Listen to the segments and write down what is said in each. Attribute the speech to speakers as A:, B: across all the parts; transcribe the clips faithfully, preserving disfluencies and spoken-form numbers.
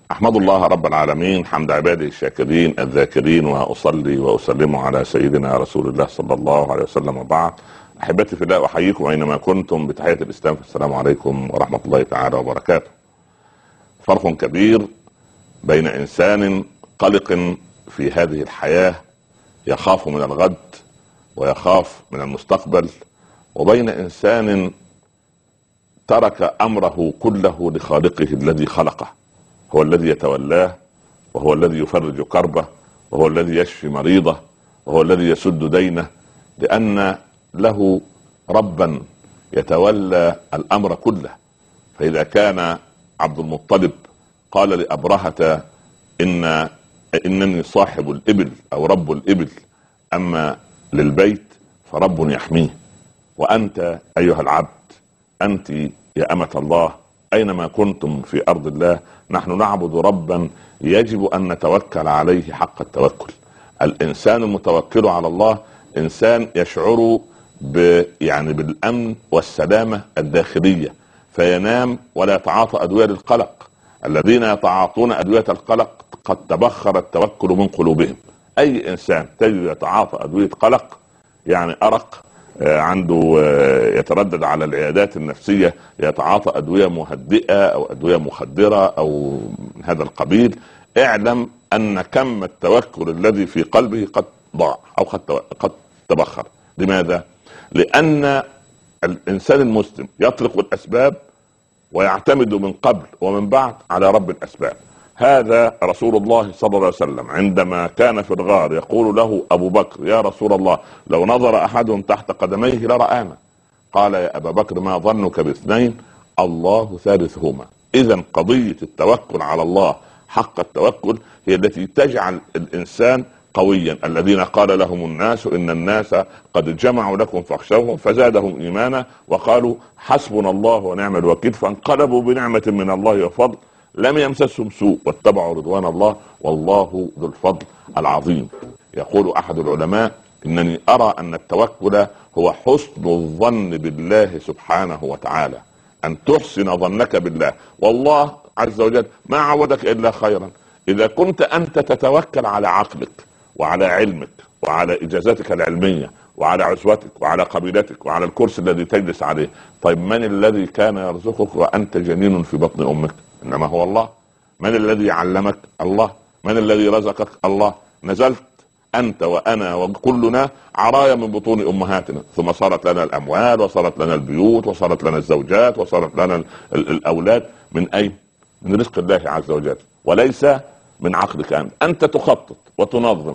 A: أحمد الله رب العالمين حمد عباده الشاكرين الذاكرين، وأصلي وأسلم على سيدنا رسول الله صلى الله عليه وسلم، وبعد. أحبتي في الله، أحييكم أينما كنتم بتحية الإسلام، السلام عليكم ورحمة الله تعالى وبركاته. فرق كبير بين إنسان قلق في هذه الحياة يخاف من الغد ويخاف من المستقبل، وبين إنسان ترك أمره كله لخالقه الذي خلقه، هو الذي يتولاه، وهو الذي يفرج كربه، وهو الذي يشفي مريضه، وهو الذي يسد دينه، لأن له ربا يتولى الأمر كله. فإذا كان عبد المطلب قال لأبرهة إن إنني صاحب الإبل أو رب الإبل، أما للبيت فرب يحميه، وأنت أيها العبد، أنت يا أمة الله، أينما كنتم في أرض الله، نحن نعبد ربا يجب أن نتوكل عليه حق التوكل. الإنسان المتوكل على الله إنسان يشعر ب يعني بالأمن والسلامة الداخلية، فينام ولا يتعاطى أدوية للقلق. الذين يتعاطون أدوية القلق قد تبخر التوكل من قلوبهم. أي إنسان تجد يتعاطى أدوية قلق، يعني أرق عنده، يتردد على العيادات النفسية، يتعاطى أدوية مهدئة أو أدوية مخدرة أو من هذا القبيل، اعلم أن كم التوكل الذي في قلبه قد ضاع أو قد تبخر. لماذا؟ لأن الإنسان المسلم يطرق الأسباب ويعتمد من قبل ومن بعد على رب الأسباب. هذا رسول الله صلى الله عليه وسلم عندما كان في الغار يقول له أبو بكر: يا رسول الله، لو نظر أحد تحت قدميه لرآنا. قال: يا أبا بكر، ما ظنك باثنين؟ الله ثالثهما. إذن قضية التوكل على الله حق التوكل هي التي تجعل الإنسان قويا. الذين قال لهم الناس إن الناس قد جمعوا لكم فاخشوهم فزادهم إيمانا وقالوا حسبنا الله ونعم الوكيل، فانقلبوا بنعمة من الله وفضل لم يمسسهم سوء واتبعوا رضوان الله والله ذو الفضل العظيم. يقول أحد العلماء: إنني أرى أن التوكل هو حسن الظن بالله سبحانه وتعالى، أن تحسن ظنك بالله. والله عز وجل ما عودك إلا خيرا. إذا كنت أنت تتوكل على عقلك وعلى علمك وعلى إجازاتك العلمية وعلى عزوتك وعلى قبيلتك وعلى الكرسي الذي تجلس عليه، طيب من الذي كان يرزقك وأنت جنين في بطن أمك؟ إنما هو الله. من الذي علمك؟ الله. من الذي رزقك؟ الله. نزلت أنت وأنا وكلنا عرايا من بطون أمهاتنا، ثم صارت لنا الأموال وصارت لنا البيوت وصارت لنا الزوجات وصارت لنا الأولاد. من أين؟ من رزق الله عز وجل، وليس من عقلك أنت. أنت تخطط وتنظم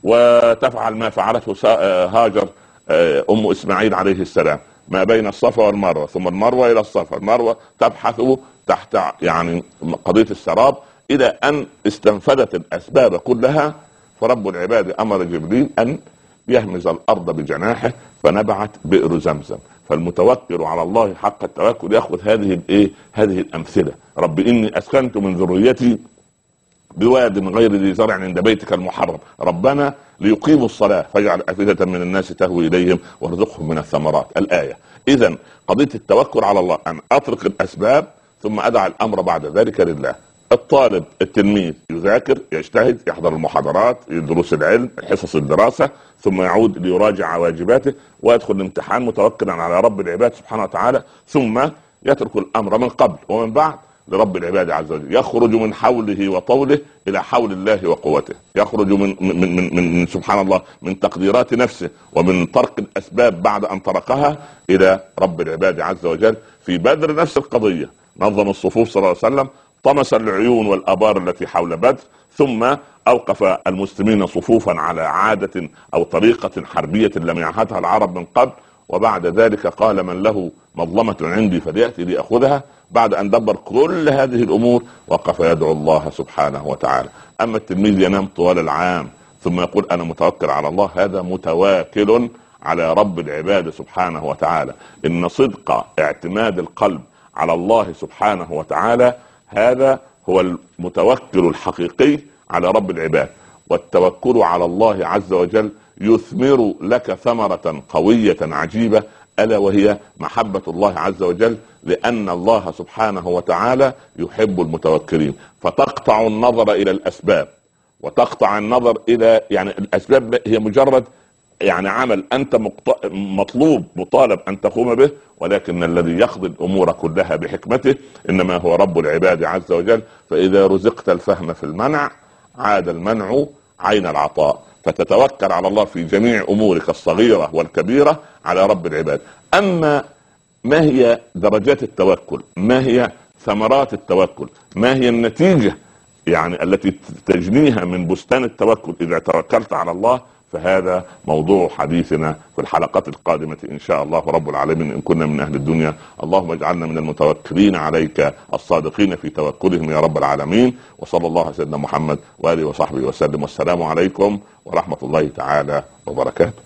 A: وتفعل ما فعلته هاجر أم إسماعيل عليه السلام ما بين الصفا والمروة، ثم المروة إلى الصفا، المروة تبحث تحت يعني قضية السراب إلى أن استنفذت الأسباب كلها. فرب العباد أمر جبريل أن يهمز الأرض بجناحه فنبعت بئر زمزم. فالمتوكل على الله حق التوكل يأخذ هذه الإيه؟ هذه الأمثلة. رب إني أسكنت من ذريتي بواد غير ذي زرع عند بيتك المحرم ربنا ليقيموا الصلاة فاجعل أفئدة من الناس تهوي إليهم وارزقهم من الثمرات. الآية. إذن قضية التوكل على الله أن أطرق الأسباب ثم أدع الأمر بعد ذلك لله. الطالب التلميذ يذاكر، يجتهد، يحضر المحاضرات، دروس العلم، حصص الدراسة، ثم يعود ليراجع واجباته ويدخل الامتحان متوكلا على رب العباد سبحانه وتعالى، ثم يترك الأمر من قبل ومن بعد لرب العباد عز وجل. يخرج من حوله وطوله إلى حول الله وقوته، يخرج من, من, من, من, من سبحان الله من تقديرات نفسه ومن طرق الأسباب بعد أن طرقها إلى رب العباد عز وجل. في بدر نفس القضية، نظم الصفوف صلى الله عليه وسلم، طمس العيون والآبار التي حول بدر، ثم أوقف المسلمين صفوفا على عادة أو طريقة حربية لم يعهدها العرب من قبل، وبعد ذلك قال من له مظلمة عندي فليأتي لأخذها. بعد أن دبر كل هذه الأمور وقف يدعو الله سبحانه وتعالى. أما التلميذ ينام طوال العام ثم يقول أنا متوكل على الله، هذا متواكل على رب العباد سبحانه وتعالى. إن صدق اعتماد القلب على الله سبحانه وتعالى هذا هو المتوكل الحقيقي على رب العباد. والتوكل على الله عز وجل يثمر لك ثمرة قوية عجيبة، ألا وهي محبة الله عز وجل، لأن الله سبحانه وتعالى يحب المتوكلين. فتقطع النظر إلى الأسباب، وتقطع النظر إلى يعني الأسباب هي مجرد يعني عمل أنت مطلوب مطالب أن تقوم به، ولكن الذي يقضي الأمور كلها بحكمته إنما هو رب العباد عز وجل. فإذا رزقت الفهم في المنع عاد المنع عين العطاء، فتتوكل على الله في جميع أمورك الصغيرة والكبيرة على رب العباد. أما ما هي درجات التوكل؟ ما هي ثمرات التوكل؟ ما هي النتيجة يعني التي تجنيها من بستان التوكل إذا توكلت على الله؟ فهذا موضوع حديثنا في الحلقات القادمة إن شاء الله رب العالمين، إن كنا من أهل الدنيا. اللهم اجعلنا من المتوكلين عليك الصادقين في توكلهم يا رب العالمين. وصلى الله على سيدنا محمد وآله وصحبه وسلم، والسلام عليكم ورحمة الله تعالى وبركاته.